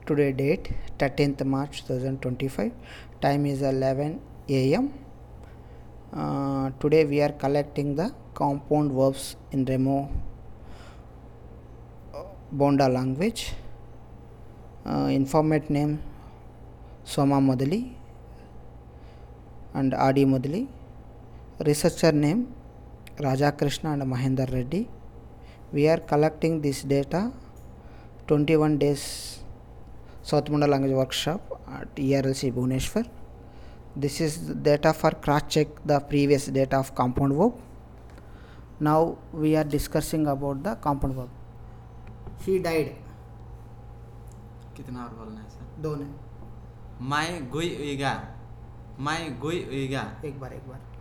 Today date 13th March 2025. Time is 11 a.m. Today we are collecting the compound verbs in Remo Bonda language. Informant name Soma Modali and Adi Modali. Researcher name Raja Krishna and Mahendra Reddy. We are collecting this data 21 days South Munda language workshop at ERLC Bhubaneswar. This is data for cross check the previous data of compound verb. Now we are discussing about the compound verb. He died. कितना और बोलना है sir? दो ने. मैं गुई उइगा. मैं गुई उइगा. एक बार.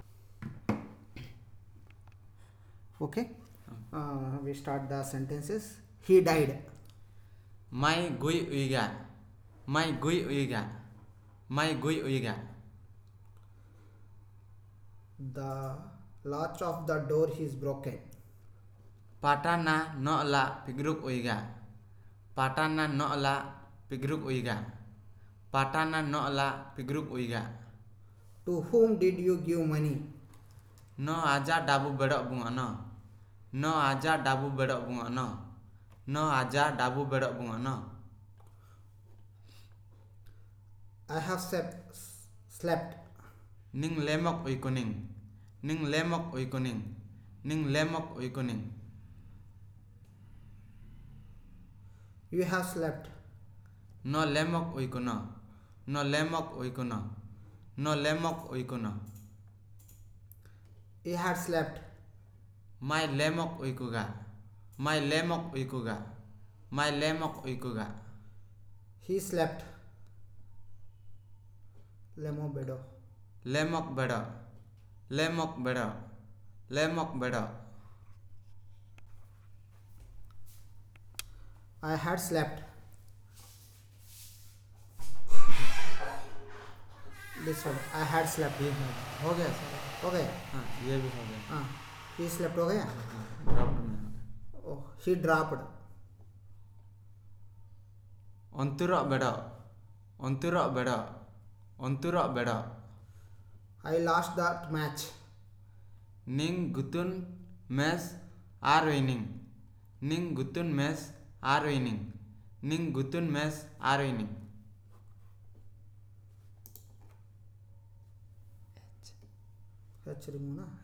Okay. We start the sentences. He died. मैं गुई उइगा. मैं गुई उइगा. मैं गुई उइगा. The latch of the door is broken. Patana no'la pigruk uiga. Patana no'la pigruk uiga. Patana no'la pigruk uiga. To whom did you give money? No aja dabu bedok bunga no. No aja dabu bedok bunga no. No aja dabu bedok bunga no. I have slept. Ning lemok ui kuning. Ning lemok ui kuning. Ning lemok ui kuning. You have slept. No lemok ui kuno. No lemok ui kuno. No lemok ui kuno. He had slept. Mai lemok ui kuga. Mai lemok ui kuga. Mai lemok ui kuga. He slept. Lemo bedo. Lemok bedo. Lemok bedo. Lemok bedo. I had slept. This one. I had slept. हो गया sir. हो गया. हाँ ये भी हो गया. हाँ. He slept हो गया. ड्रॉप्ड में हो गया. Oh, he dropped. अंतुरा बेडो. अंतुरा बेडो. अंतुरा बेडो. I lost that match. Ning gutun mes are winning. Ning gutun mes are winning. Ning gutun mes are winning. H remove na.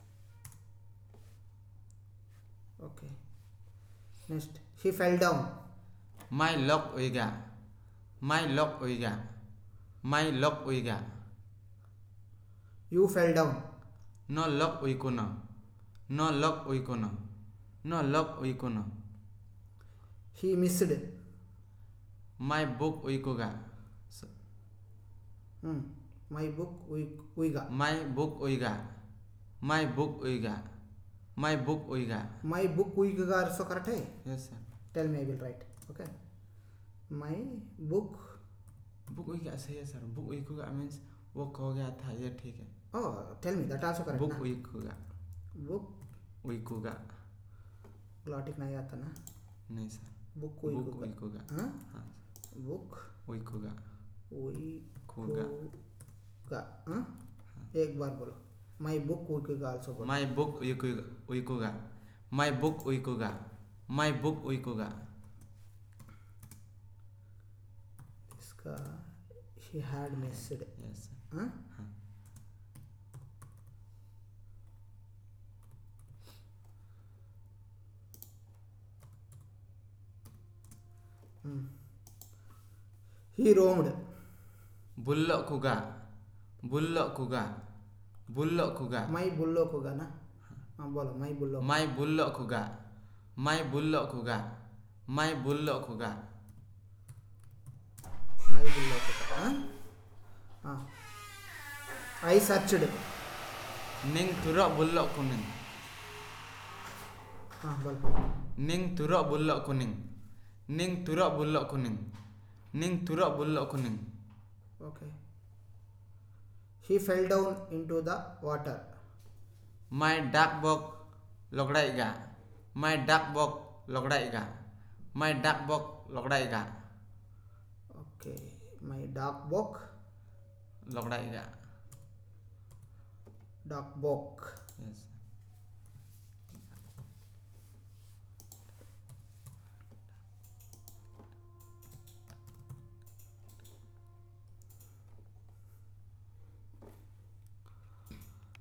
Okay. Next, he fell down. My lock uiga. My lock uiga. My lock uiga. You fell down. No lock uikuno. No lock uikuno. No lock uikuno. He missed. My book uikuga. My book uiga. My book uiga. My book uiga. My book uiga. My book uiga also correct है? Yes sir. Tell me, I will write. Okay. My book. Book uiga सही है sir. Book uikuga means वो खो गया था ये ठीक है. Oh, tell me that also correct. Book uikuga. Book उइकुगा. ग्लॉटिक नहीं आता ना. नहीं सर. Book book उइकुगा. हाँ. हाँ. Book उइकुगा. उइकुगा. हाँ. एक बार बोलो. My book uikuga also बोलो. My book uikuga. My book uikuga. My book uikuga. इसका he had missed. Yes sir. हाँ. He roamed. Bullo Kuga. Bullo Kuga. Bullo Kuga. My Bullo कुगा ना. हाँ बोलो my Bullo. My Bullo Kuga. My Bullo Kuga. My Bullo Kuga. My Bullo कुगा. हाँ. हाँ. I searched. निंग तुरा बुल्लो कुनिंग. हाँ बोलो. निंग तुरा बुल्लो कुनिंग. निंग तुरा बुल्लो कुनिंग. निंग तुरा Bullo कुनिंग. Okay. He fell down into the water. My duck bog logdaiga. My duck bog logdaiga. My duck bog logdaiga. Okay, my dog bok. Logdaiga. Dog bok. Yes.